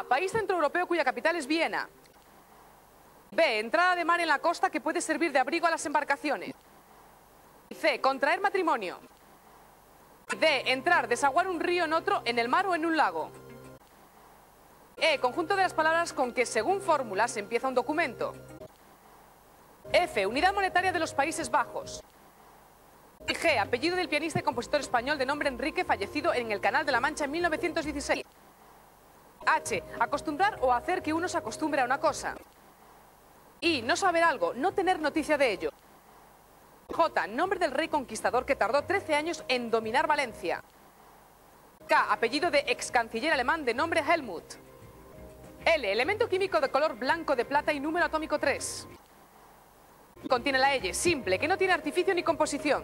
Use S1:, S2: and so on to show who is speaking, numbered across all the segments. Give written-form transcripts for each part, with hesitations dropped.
S1: país centroeuropeo cuya capital es Viena. B, entrada de mar en la costa que puede servir de abrigo a las embarcaciones. C, contraer matrimonio. D, entrar, desaguar un río en otro, en el mar o en un lago. E, conjunto de las palabras con que, según fórmulas, empieza un documento. F, unidad monetaria de los Países Bajos. Y G, apellido del pianista y compositor español de nombre Enrique, fallecido en el Canal de la Mancha en 1916. H, acostumbrar o hacer que uno se acostumbre a una cosa. I, no saber algo, no tener noticia de ello. J, nombre del rey conquistador que tardó 13 años en dominar Valencia. K, apellido de ex canciller alemán de nombre Helmut. L, elemento químico de color blanco de plata y número atómico 3. Contiene la L, simple, que no tiene artificio ni composición.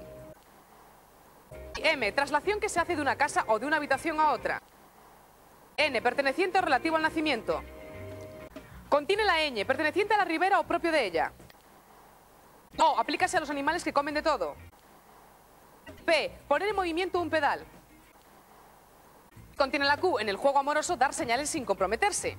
S1: M, traslación que se hace de una casa o de una habitación a otra. N, perteneciente o relativo al nacimiento. Contiene la ñ, perteneciente a la ribera o propio de ella. O, aplícase a los animales que comen de todo. P, poner en movimiento un pedal. Contiene la Q, en el juego amoroso, dar señales sin comprometerse.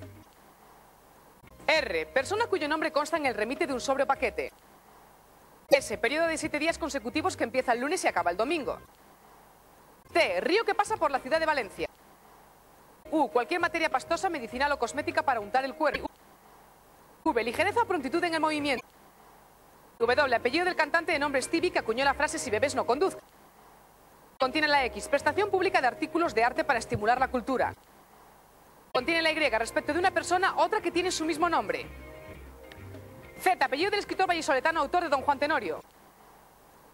S1: R, persona cuyo nombre consta en el remite de un sobre o paquete. S, periodo de 7 días consecutivos que empieza el lunes y acaba el domingo. T, río que pasa por la ciudad de Valencia. U, cualquier materia pastosa, medicinal o cosmética para untar el cuerpo. V, ligereza o prontitud en el movimiento. W, apellido del cantante de nombre Stevie que acuñó la frase "si bebes no conduzcas". Contiene la X, prestación pública de artículos de arte para estimular la cultura. Contiene la Y, respecto de una persona, otra que tiene su mismo nombre. Z, apellido del escritor vallisoletano autor de Don Juan Tenorio.